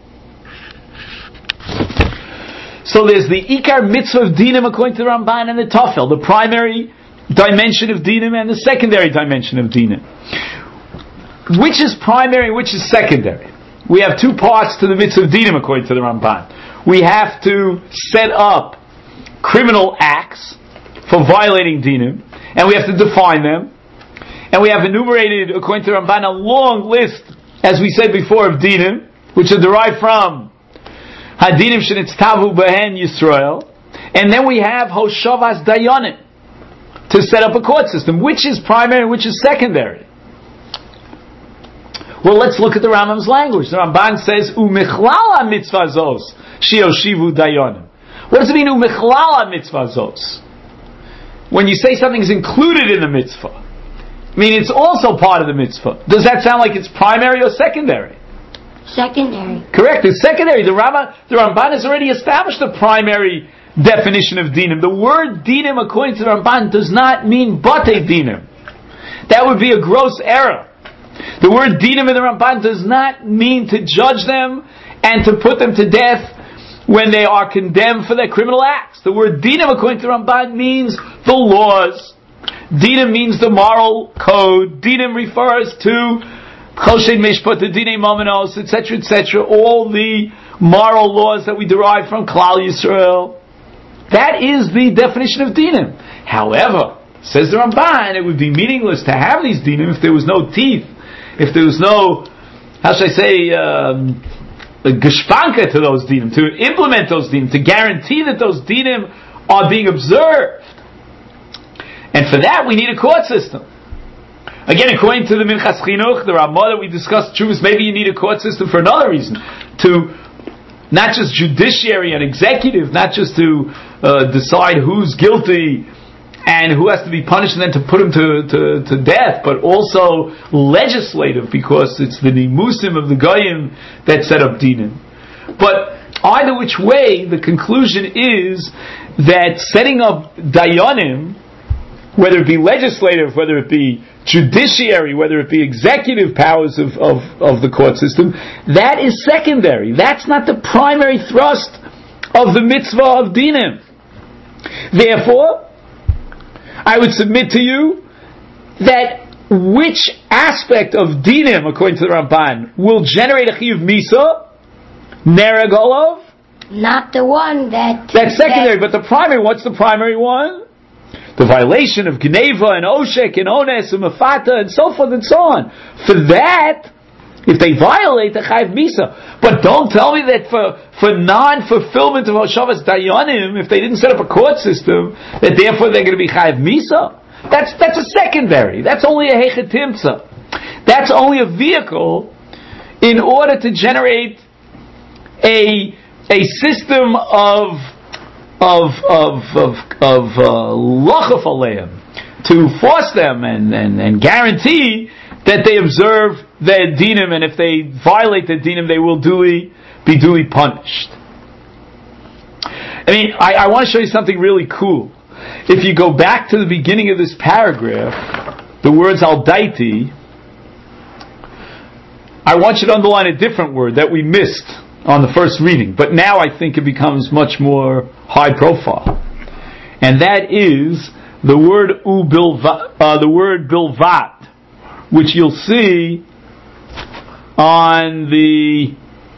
So there's the Ikar mitzvah of dinim according to the Ramban and the Tafel, the primary dimension of dinim and the secondary dimension of dinim. Which is primary and which is secondary? We have two parts to the mitzvah of dinim according to the Ramban. We have to set up criminal acts for violating dinim, and we have to define them. And we have enumerated, according to the Ramban, a long list, as we said before, of dinim, which are derived from Hadinim shenitztavu behen Yisrael. And then we have Hoshavas Dayanim, to set up a court system. Which is primary and which is secondary? Well, let's look at the Rambam's language. The Ramban says, U'michlal ha-mitzvah zos, shioshivu dayanim. What does it mean, U'michlal ha-mitzvah zos? When you say something is included in the mitzvah, I mean, it's also part of the mitzvah. Does that sound like it's primary or secondary? Secondary. Correct. It's secondary. The Rambam, the Ramban has already established the primary definition of dinim. The word dinim, according to the Ramban, does not mean bate dinim. That would be a gross error. The word dinim in the Ramban does not mean to judge them and to put them to death when they are condemned for their criminal acts. The word dinim, according to the Ramban, means the laws. Dinim means the moral code. Dinim refers to Choshen Mishpat, Dinei Momenos, et cetera, et cetera, all the moral laws that we derive from Klal Yisrael. That is the definition of dinim. However, says the Ramban, it would be meaningless to have these dinim if there was no teeth, if there was no, how should I say, um, a geshpanka to those dinim, to implement those dinim, to guarantee that those dinim are being observed. And for that we need a court system. Again, according to the Minchas Chinuch, the Ramah that we discussed, Chuvas, maybe you need a court system for another reason. To, not just judiciary and executive, not just to uh, decide who's guilty and who has to be punished and then to put him to, to, to death, but also legislative, because it's the nimusim of the Goyim that set up dinim. But either which way, the conclusion is that setting up dayanim, whether it be legislative, whether it be judiciary, whether it be executive powers of, of, of the court system, that is secondary. That's not the primary thrust of the mitzvah of dinim. Therefore, I would submit to you that which aspect of dinim, according to the Ramban, will generate a chiyuv misa, nereg olav? Not the one that... That's secondary, that, but the primary, what's the primary one? The violation of Gneva and Oshek and Ones and Mafata and so forth and so on. For that, if they violate the Chayiv Misa. But don't tell me that for, for non-fulfillment of Hoshavas Dayanim, if they didn't set up a court system, that therefore they're going to be Chayiv Misa. That's, that's a secondary. That's only a Hechetimsa. That's only a vehicle in order to generate a, a system of of of of of lachaf aleim, to force them and, and, and guarantee that they observe their dinim, and if they violate the dinim, they will duly be duly punished. I mean, I, I want to show you something really cool. If you go back to the beginning of this paragraph, the words al daiti, I want you to underline a different word that we missed on the first reading, but now I think it becomes much more high profile, and that is the word u bilvat, uh, the word bilvat, which you'll see on the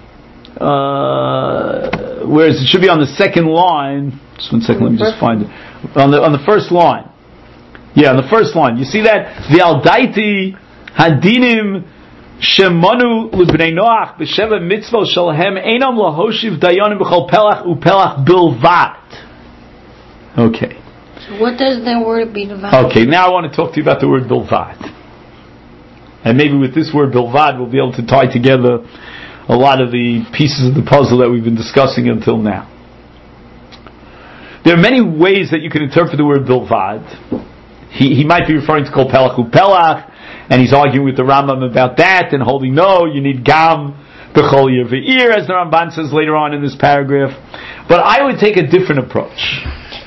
uh, whereas it should be on the second line. Just one second, let me just find it on the on the first line. Yeah, on the first line, you see that the al daiti hadinim Shemanu l'bnei Noach b'sheva mitzvah shalhem einam lahoshiv dayanim b'chol pelach upelach bilvat. Okay. So what does the word bilvat? Okay, now I want to talk to you about the word bilvat. And maybe with this word bilvat we'll be able to tie together a lot of the pieces of the puzzle that we've been discussing until now. There are many ways that you can interpret the word bilvat. He, he might be referring to kol pelach upelach, and he's arguing with the Rambam about that, and holding no, you need gam b'chol yer ve'ir, as the Ramban says later on in this paragraph. But I would take a different approach.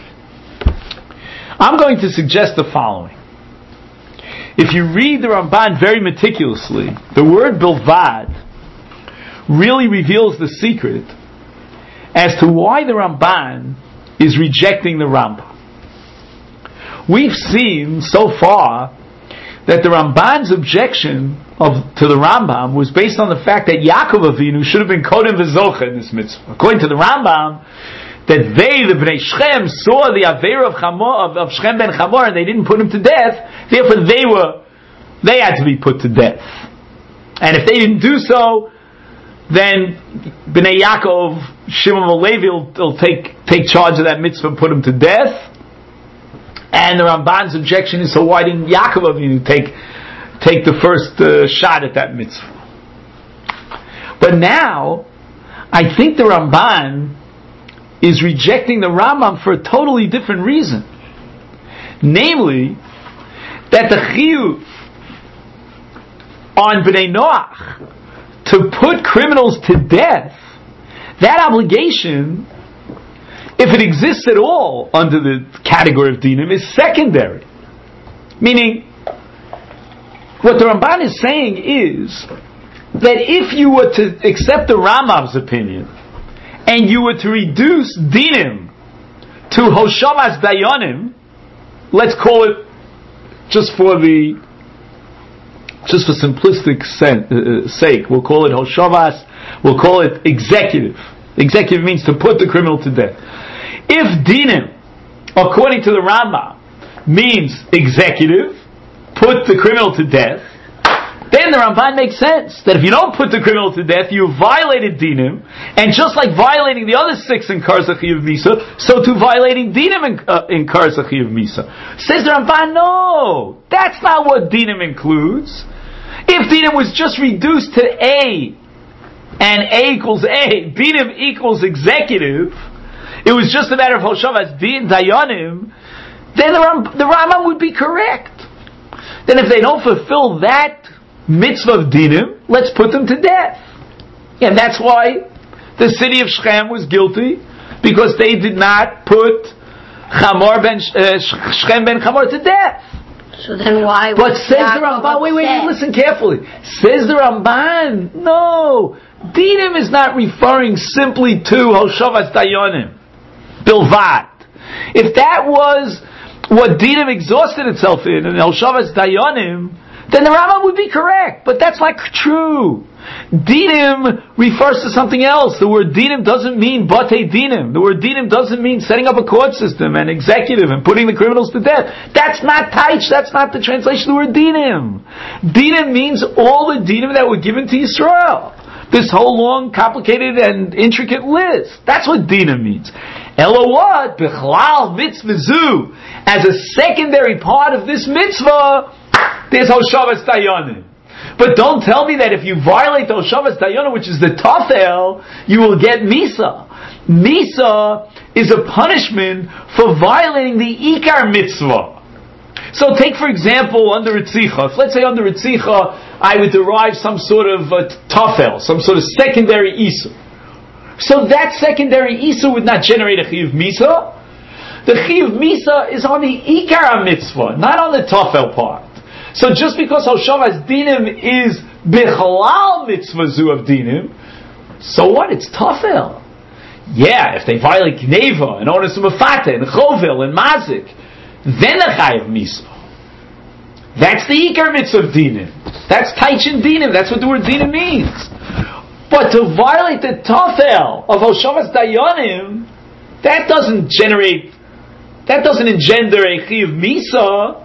I'm going to suggest the following. If you read the Ramban very meticulously, the word bilvad really reveals the secret as to why the Ramban is rejecting the Rambam. We've seen so far that the Ramban's objection of, to the Rambam was based on the fact that Yaakov Avinu should have been Kodem V'Zocha in this mitzvah. According to the Rambam, that they, the Bnei Shechem, saw the Aveira of, Chamor, of, of Shechem ben Chamor, and they didn't put him to death, therefore they were, they had to be put to death. And if they didn't do so, then Bnei Yaakov, Shimon Levi will, will take, take charge of that mitzvah and put him to death. And the Ramban's objection is, so why didn't Yaakov Avinu take take the first uh, shot at that mitzvah? But now, I think the Ramban is rejecting the Rambam for a totally different reason. Namely, that the chiyuv on Bnei Noach to put criminals to death, that obligation, if it exists at all under the category of dinim, is secondary. Meaning, what the Ramban is saying is that if you were to accept the Rambam's opinion and you were to reduce dinim to hoshavas dayanim, let's call it, just for the just for simplistic sen- uh, sake, we'll call it Hoshavas, we'll call it executive. Executive means to put the criminal to death. If dinim, according to the Rambam, means executive, put the criminal to death, then the Ramban makes sense that if you don't put the criminal to death, you violated dinim, and just like violating the other six in Karzachi of Misa, so too violating dinim in, uh, in Karzachi of Misa. Says the Ramban, no, that's not what dinim includes. If dinim was just reduced to A, and A equals A, dinim equals executive, it was just a matter of Hoshavas din dayanim, then the, Ram, the Rambam would be correct. Then if they don't fulfill that mitzvah of dinim, let's put them to death. And that's why the city of Shechem was guilty, because they did not put Chamor ben uh, Shechem ben Chamor to death. So then why? But says the Ramban, wait, wait, wait, listen carefully. Says the Ramban, no, dinim is not referring simply to Hoshavas Dayanim, Bilvad. If that was what dinim exhausted itself in, and Hoshavas Dayanim, then the Rambam would be correct, but that's not true. Dinim refers to something else. The word dinim doesn't mean batei dinim. The word dinim doesn't mean setting up a court system and executive and putting the criminals to death. That's not taich. That's not the translation of the word dinim. Dinim means all the dinim that were given to Yisrael. This whole long, complicated, and intricate list. That's what dinim means. Elo what? Bichlal mitzvah zu. As a secondary part of this mitzvah, there's Hoshavas Dayanim. But don't tell me that if you violate the Hoshavas Dayanim, which is the Tafel, you will get Misa. Misa is a punishment for violating the Ikar mitzvah. So take for example under Ritzicha. If let's say under Ritzicha I would derive some sort of uh, Tafel, some sort of secondary Isur. So that secondary Isur would not generate a Chiyuv Misa. The Chiyuv Misa is on the Ikar mitzvah, not on the Tafel part. So just because Hoshavas dinim is bichalal mitzvah zu of dinim, so what? It's tafel. Yeah, if they violate Gneva and Ones Umafate and Chovel and Mazik, then a chayav misa. That's the ikar mitzvah of dinim. That's taichin dinim. That's what the word dinim means. But to violate the tafel of Hoshavas dayanim, that doesn't generate, that doesn't engender a chayav misa.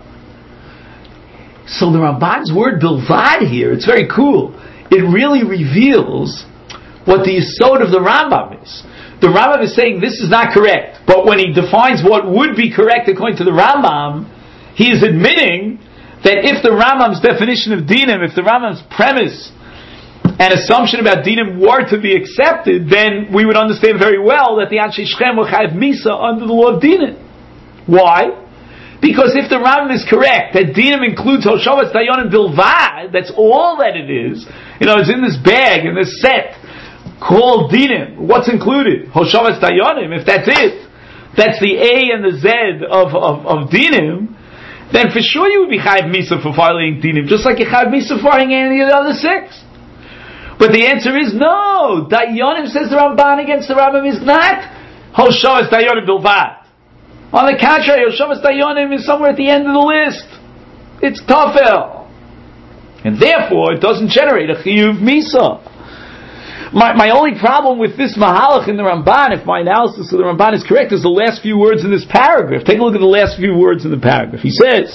So the Ramban's word bilvad here, it's very cool. It really reveals what the yesod of the Rambam is. The Rambam is saying this is not correct, but when he defines what would be correct according to the Rambam, he is admitting that if the Rambam's definition of dinim, if the Rambam's premise and assumption about dinim were to be accepted, then we would understand very well that the Anshe Shechem will have misa under the law of dinim. Why? Because if the Rambam is correct that dinim includes Hoshavas Dayanim bilvad, that's all that it is. You know, it's in this bag, in this set called dinim. What's included? Hoshavas Dayanim. If that's it, that's the A and the Z of of, of dinim. Then for sure you would be chayav misa for violating dinim, just like you chayav misa for violating any of the other six. But the answer is no. Dayanim, says the Ramban against the Rambam, is not Hoshavas Dayanim bilvad. On the contrary, Hoshavas Dayanim is somewhere at the end of the list. It's Tafel. And therefore, it doesn't generate a Chiyuv Misa. My, my only problem with this Mahalach in the Ramban, if my analysis of the Ramban is correct, is the last few words in this paragraph. Take a look at the last few words in the paragraph. He says,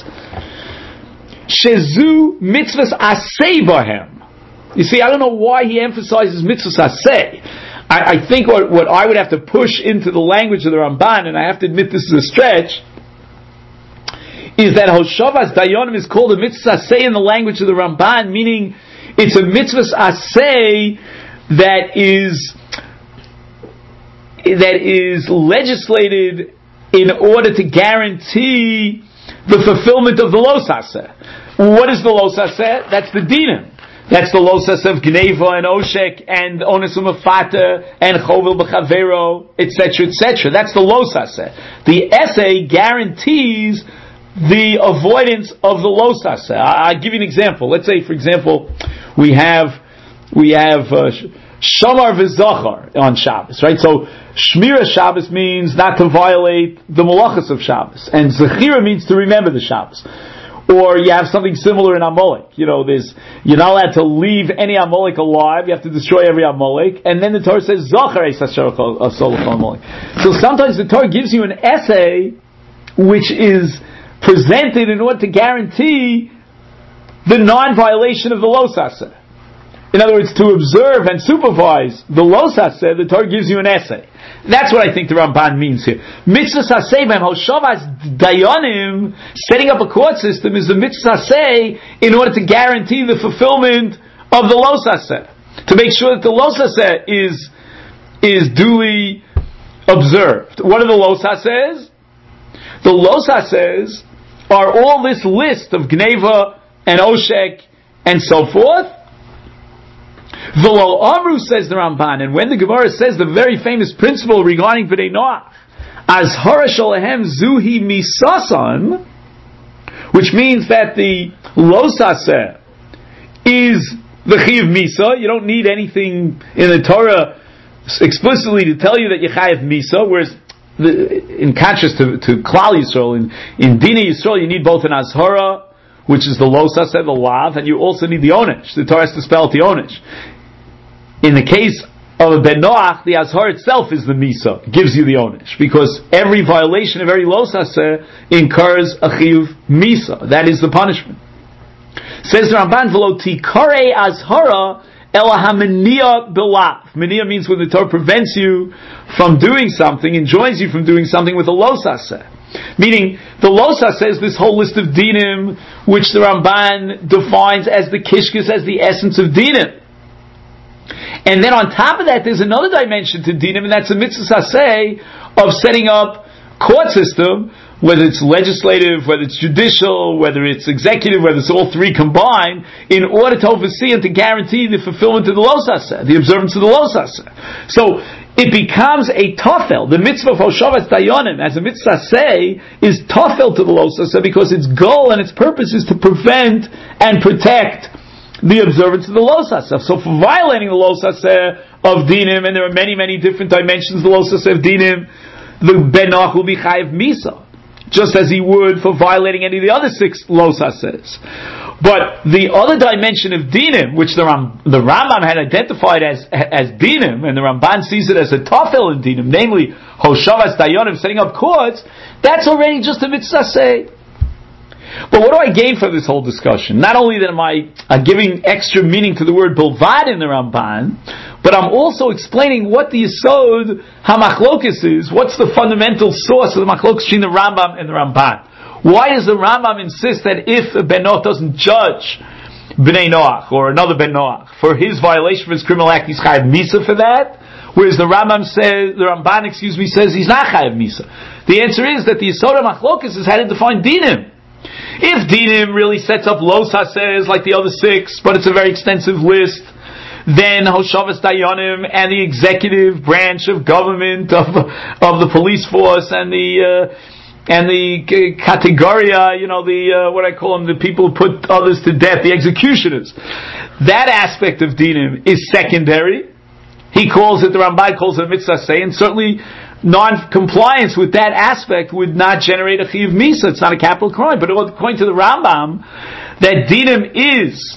Shezu mitzvahs aseh bahem. You see, I don't know why he emphasizes mitzvahs aseh. I, I think what, what I would have to push into the language of the Ramban, and I have to admit this is a stretch, is that Hoshavas Dayanim is called a mitzvah aseh in the language of the Ramban, meaning it's a mitzvah aseh that is that is legislated in order to guarantee the fulfillment of the los aseh. What is the los aseh? That's the dinim. That's the losas of Gneva and Oshek and Ones Umafata and Chovel B'Chavero, et cetera, et cetera. That's the losas. The essay guarantees the avoidance of the losas. I'll give you an example. Let's say, for example, we have we have uh, Shamar v'Zachar on Shabbos, right? So Shmira Shabbos means not to violate the malachas of Shabbos, and Zechira means to remember the Shabbos. Or you have something similar in Amalek. You know, there's, you're not allowed to leave any Amalek alive. You have to destroy every Amalek. And then the Torah says, Zochar Eis Asher Solach Amalek. So sometimes the Torah gives you an essay which is presented in order to guarantee the non-violation of the Los Aseh. In other words, to observe and supervise the Los Aseh, the Torah gives you an essay. That's what I think the Ramban means here. Mitzvah Haseh b'hem hoshavas dayanim, setting up a court system, is the mitzvah Haseh in order to guarantee the fulfillment of the Los Aseh, to make sure that the Los Aseh is is duly observed. What are the Los Asehs? The Los Asehs are all this list of Gneva and Oshek and so forth. V'lo Amru, says the Ramban, and when the Gemara says the very famous principle regarding B'nai Noach, Azhara Shalahem Zuhi Misasan, which means that the Los Aseh is the Chiv Misa. You don't need anything in the Torah explicitly to tell you that you Chayiv Misa, whereas the, in contrast to, to Klal Yisrael, in, in Dina Yisrael, you need both an Azhara, which is the Los Aseh, the Lav, and you also need the Onesh. The Torah has to spell out the Onesh. In the case of a Ben Noach, the Azhar itself is the Misa, gives you the Onesh, because every violation of every Los Aseh incurs a Chiyuv Misa. That is the punishment. Says the Ramban, V'lo tikare Azhara ela hameniya b'lav. Meniya means when the Torah prevents you from doing something, enjoins you from doing something with a Los Aseh. Meaning, the Los Aseh is this whole list of dinim, which the Ramban defines as the kishkis, as the essence of dinim. And then on top of that, there's another dimension to dinim, and that's the mitzvah Haseh of setting up court system, whether it's legislative, whether it's judicial, whether it's executive, whether it's all three combined, in order to oversee and to guarantee the fulfillment of the Los Aseh, the observance of the Los Aseh. So, it becomes a tofel. The mitzvah of Hoshavas Dayanim, as a mitzvah say, is tofel to the Los Aseh because its goal and its purpose is to prevent and protect the observance of the Los Aseh. So for violating the Los Aseh of Dinim, and there are many, many different dimensions of the Los Aseh of Dinim, the Ben Noach will be Chayiv Misa, just as he would for violating any of the other six Los Asehs. But the other dimension of Dinim, which the, Ram, the Rambam had identified as as Dinim, and the Ramban sees it as a Tafel in Dinim, namely Hoshavas Dayanim, setting up courts, that's already just a mitzvah say. But what do I gain from this whole discussion? Not only that am I uh, giving extra meaning to the word Bilvad in the Ramban, but I'm also explaining what the Yisod HaMachlokus is, what's the fundamental source of the Machlokus between the Rambam and the Ramban. Why does the Rambam insist that if a Ben Noach doesn't judge B'nai Noach, or another Ben Noach, for his violation of his criminal act, he's Chayav Misa for that? Whereas the Rambam says, the Ramban, excuse me, says he's not Chayav Misa. The answer is that the Yisod HaMachlokus is how to define Dinim. If Dinim really sets up Los Asehs like the other six, but it's a very extensive list, then Hoshavas Dayanim and the executive branch of government, of of the police force, and the uh, and the categoria, you know, the uh, what I call them, the people who put others to death, the executioners. That aspect of Dinim is secondary. He calls it, the Ramban calls it a mitzvah say, and certainly non-compliance with that aspect would not generate a chiyuv misa. It's not a capital crime. But according to the Rambam, that dinim is,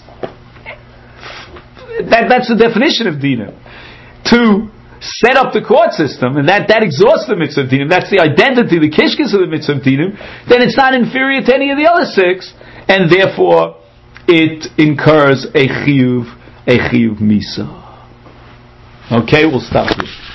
that, that's the definition of dinim. To set up the court system, and that, that exhausts the mitzvah of dinim, that's the identity, the kishkis of the mitzvah of dinim, then it's not inferior to any of the other six, and therefore it incurs a chiyuv, a chiyuv misa. Okay, we'll stop here.